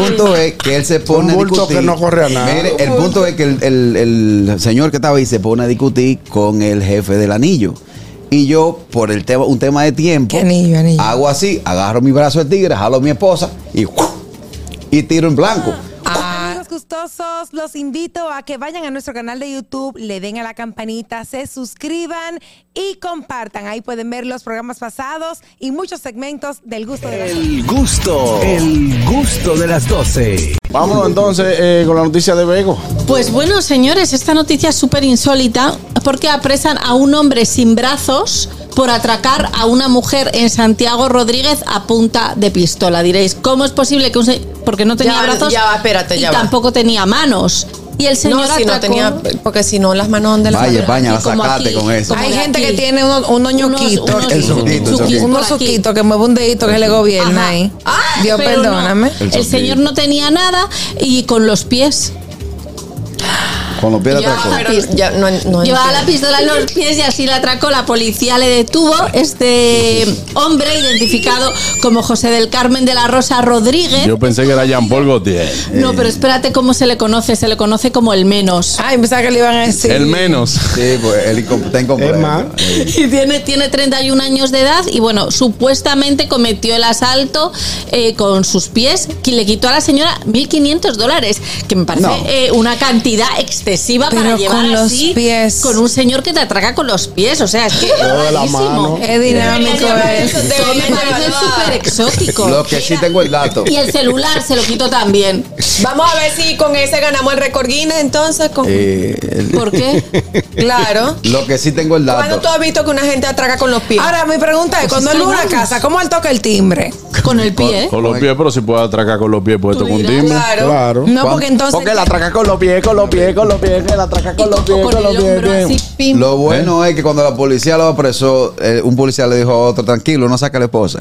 punto es que él se pone a discutir. Que no corre a nada. Mire, el punto es que el señor que estaba ahí se pone a discutir con el jefe del anillo. Y yo, por un tema de tiempo, anillo. Hago así, agarro mi brazo de tigre, jalo a mi esposa y tiro en blanco. Amigos gustosos, los invito a que vayan a nuestro canal de YouTube, le den a la campanita, se suscriban y compartan. Ahí pueden ver los programas pasados y muchos segmentos del gusto de las 12. El gusto de las 12. Vámonos entonces con la noticia de Bego. Pues bueno, señores, esta noticia es súper insólita porque apresan a un hombre sin brazos por atracar a una mujer en Santiago Rodríguez a punta de pistola. Diréis, ¿cómo es posible que porque no tenía brazos espérate, y tampoco tenía manos? Y el señor no, si atracó, no tenía, porque si no las manos de la Vaya, España, la sacaste con eso. Hay gente que tiene unos ñoquitos, unos suquitos que mueve un dedito que le gobierna ahí. Dios perdóname. El señor no tenía nada y con los pies. Con los pies la atracó. Llevaba la pistola en los pies y así la atracó. La policía le detuvo. Este hombre, identificado como José del Carmen de la Rosa Rodríguez. Yo pensé que era Jean-Paul Gaultier. No, pero espérate cómo se le conoce. Se le conoce como el menos. Ay, pensaba que le iban a decir. El menos. Sí, pues él está incompleto. Y tiene 31 años de edad y bueno, supuestamente cometió el asalto con sus pies, que le quitó a la señora $1.500, que me parece una cantidad excesiva para llevar con así los pies. con un señor que te atraca con los pies, o sea, es que es rarísimo. Es dinámico eso. Todo me parece súper exótico. Lo que sí tengo el dato. Y el celular se lo quitó también. Vamos a ver si con ese ganamos el récord Guinness entonces. ¿Por qué? Claro. Lo que sí tengo el dato. ¿Cuándo tú has visto que una gente atraca con los pies? Ahora, mi pregunta es, cuando él va a una casa, ¿cómo él toca el timbre? Con el pie. Con los pies, pero si puede atracar con los pies, puede tocar un timbre. Claro. No, porque entonces... Porque la atraca con los pies, que la atraca con los pies, con los pies. Lo bueno es que cuando la policía lo apresó, un policía le dijo a otro, tranquilo, no saca a la esposa.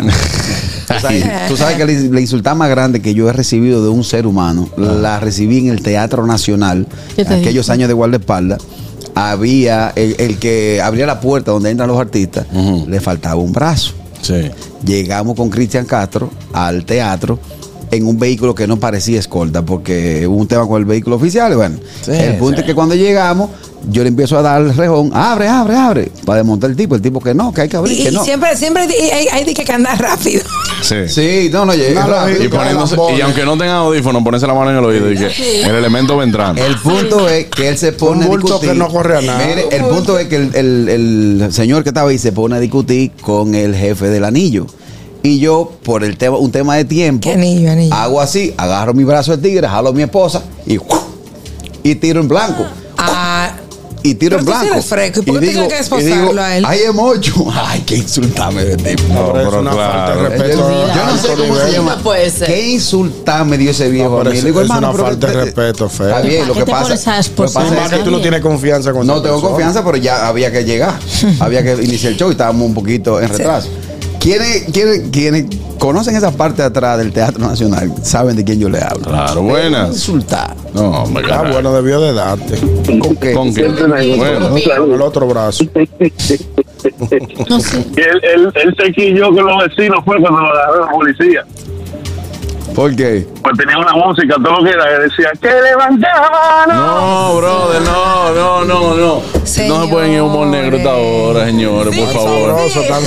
Tú sabes que la insultada más grande que yo he recibido de un ser humano, la recibí en el Teatro Nacional, aquellos años de guardaespaldas. Había el que abría la puerta donde entran los artistas, le faltaba un brazo. Sí. Llegamos con Cristian Castro al teatro en un vehículo que no parecía escolta porque hubo un tema con el vehículo oficial. Bueno, el punto es que cuando llegamos, yo le empiezo a dar el rejón, abre, para desmontar el tipo que no, que hay que abrir, que no. Siempre hay que andar rápido. Sí, no llega rápido. Y aunque no tenga audífono, ponerse la mano en el oído y que el elemento va entrando. El punto es que él se pone a discutir. Que no corre a nada. Mire, el punto es que el señor que estaba ahí se pone a discutir con el jefe del anillo. Y yo, por un tema de tiempo, anillo. Hago así, agarro mi brazo de tigre, jalo a mi esposa y tiro en blanco. Y tiro en blanco. ¿Y por qué tienes que esposarlo a él? Ay, es mocho. Ay, qué insultame de tipo. No, pero una falta de respeto. Yo no sé cómo se llama. No puede ser. Qué insultame dio ese viejo. Es una falta de respeto, feo. Está bien, lo que pasa es que tú no tienes confianza con no tengo confianza, pero ya había que llegar. Había que iniciar el show y estábamos un poquito en retraso. ¿Quiénes conocen esa parte de atrás del Teatro Nacional? Saben de quién yo le hablo. Claro, buenas. Insultar. No, hombre, bueno, debió de darte. ¿Con qué? Bueno, con el otro brazo. No sé. Él se quilló con los vecinos fue cuando lo agarró la policía. ¿Por qué? Pues tenía una música, todo lo que era, que decía que levante la mano. No, brother, no. Señores. No se pueden ir humor negro esta hora, señores, por favor.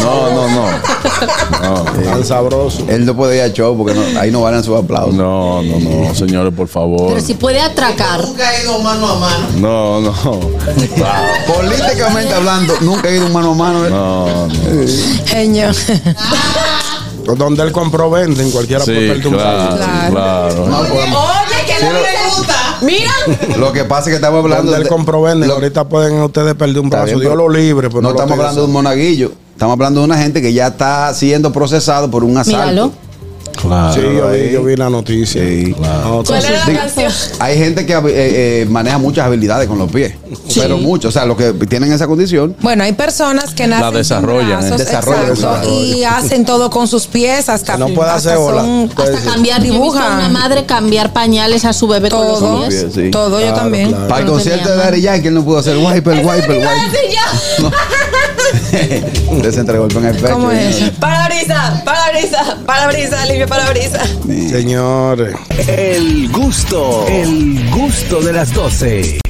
No. Tan sabroso. Él no puede ir a show porque ahí no valen sus aplausos. No, señores, por favor. Pero si puede atracar. Nunca he ido mano a mano. No. Políticamente hablando, nunca he ido mano a mano. No. Señor. Donde él compró vende, en cualquiera puede perder un claro. Oye, que no le gusta. Mira. Lo que pasa es que estamos hablando donde él compró vende. Ahorita pueden ustedes perder un brazo. Dios lo libre. Pero no estamos hablando de un monaguillo. Estamos hablando de una gente que ya está siendo procesado por un asalto. Míralo. Claro, sí, yo vi la noticia. Sí, claro. ¿Cuál era la canción? Hay gente que maneja muchas habilidades con los pies, pero muchos, o sea, los que tienen esa condición. Bueno, hay personas que nacen la desarrollan, sin brazos, y hacen todo con sus pies, hasta no puede hacer ola. Hasta cambiar, dibujan. Una madre cambiar pañales a su bebé todo, con los pies. Sí. Todo, yo también. Para el concierto de Daddy Yankee él no pudo hacer wiper. Desentregó el golpe en el pecho. ¿Cómo es eso? Parabrisa, limpia parabrisa. Señores. El gusto de las 12.